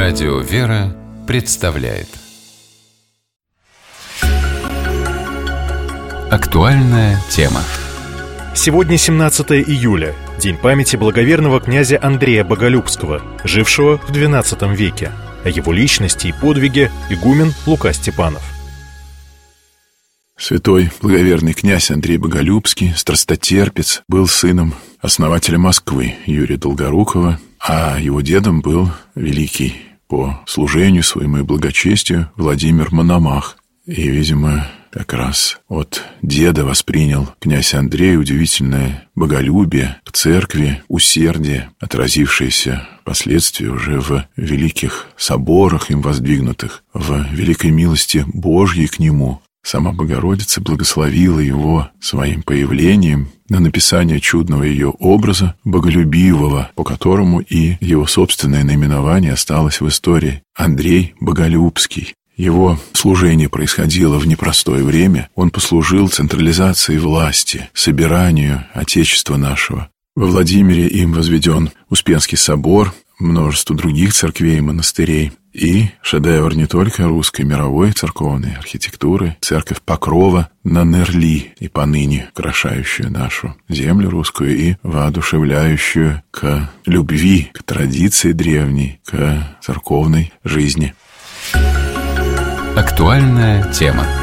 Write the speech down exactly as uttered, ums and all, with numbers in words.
Радио «Вера» представляет актуальная тема. Сегодня семнадцатое июля, день памяти благоверного князя Андрея Боголюбского, жившего в двенадцатом веке. О его личности и подвиге игумен Лука Степанов. Святой благоверный князь Андрей Боголюбский, страстотерпец, был сыном основателя Москвы Юрия Долгорукова, а его дедом был великий по служению своему и благочестию Владимир Мономах. И, видимо, как раз от деда воспринял князь Андрей удивительное боголюбие к церкви, усердие, отразившееся впоследствии уже в великих соборах им воздвигнутых, в великой милости Божьей к нему. Сама Богородица благословила его своим появлением на написание чудного ее образа боголюбивого, по которому и его собственное наименование осталось в истории — Андрей Боголюбский. Его служение происходило в непростое время. Он послужил централизации власти, собиранию Отечества нашего. Во Владимире им возведен Успенский собор, множество других церквей и монастырей. И шедевр не только русской мировой церковной архитектуры, церковь Покрова на Нерли, и поныне украшающую нашу землю русскую и воодушевляющую к любви, к традиции древней, к церковной жизни. Актуальная тема.